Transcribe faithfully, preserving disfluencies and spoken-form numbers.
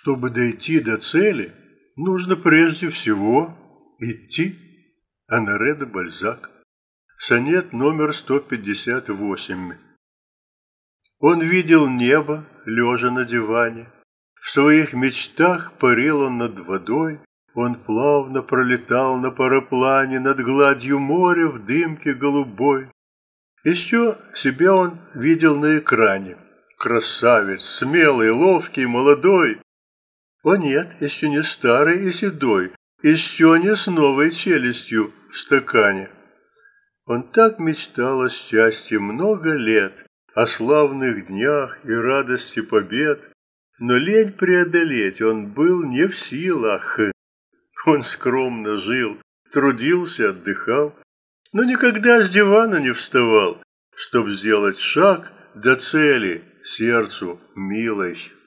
Чтобы дойти до цели, нужно прежде всего идти. Оноре де Бальзак. Сонет номер сто пятьдесят восемь. Он видел небо, лежа на диване. В своих мечтах парил он над водой. Он плавно пролетал на параплане над гладью моря в дымке голубой. Еще себя он видел на экране. Красавец, смелый, ловкий, молодой. О нет, еще не старый и седой, еще не с новой челюстью в стакане. Он так мечтал о счастье много лет, о славных днях и радости побед, но лень преодолеть он был не в силах. Он скромно жил, трудился, отдыхал, но никогда с дивана не вставал, чтоб сделать шаг до цели сердцу милой.